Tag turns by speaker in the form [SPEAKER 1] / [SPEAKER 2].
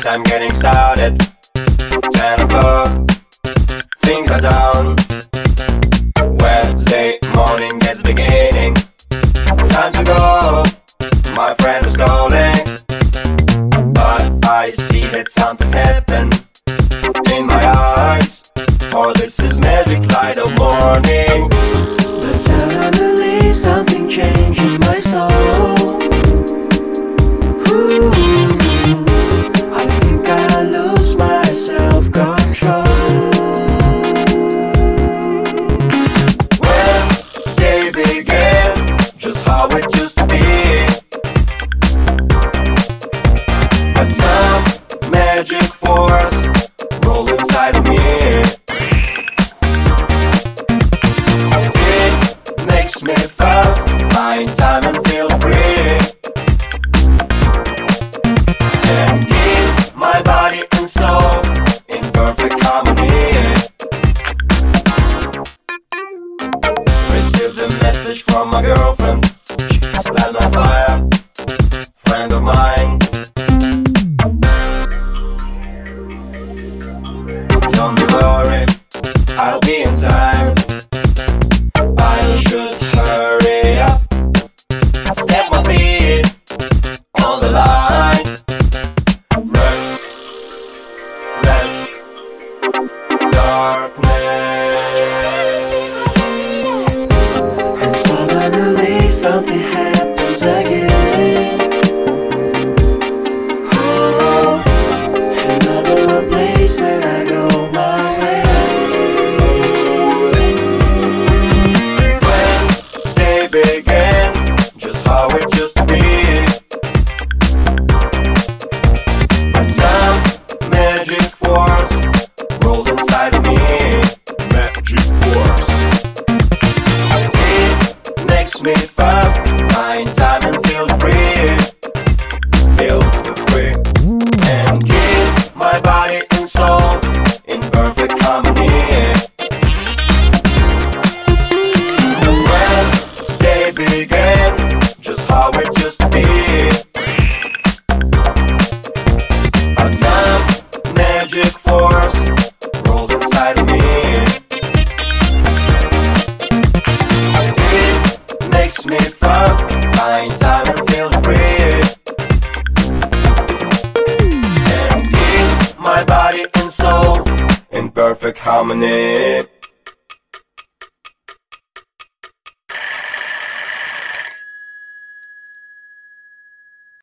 [SPEAKER 1] I'm getting started. 10 o'clock, things are done. Wednesday morning is beginning. Time to go, my friend is calling. But I see that something's happened in my eyes. Oh, this is magic light of morning.
[SPEAKER 2] But suddenly something changed in my soul. Ooh, I think I lose my self-control.
[SPEAKER 1] Wednesday began just how it used to be. But some magic force rolls inside of me. It makes me fast, find time and feel free, and keep my body and soul in perfect harmony. Received a message from my girlfriend. She's light my fire, friend of mine. Don't be worried, I'll be in time. I should hurry up, step my feet on the line. Rush, flash, darkness.
[SPEAKER 2] And suddenly something happens again. Oh, another place and I go my way.
[SPEAKER 1] Wednesday began just how it used to be. But some magic force rolls inside of me.
[SPEAKER 3] Magic force.
[SPEAKER 1] It makes me fast, find time and feel free. Feel free, and keep my body and soul in perfect harmony. Wednesday began just how it used to be. But some magic force rolls inside of me. It makes me fast, find time and feel free, and keep my body and soul in perfect harmony.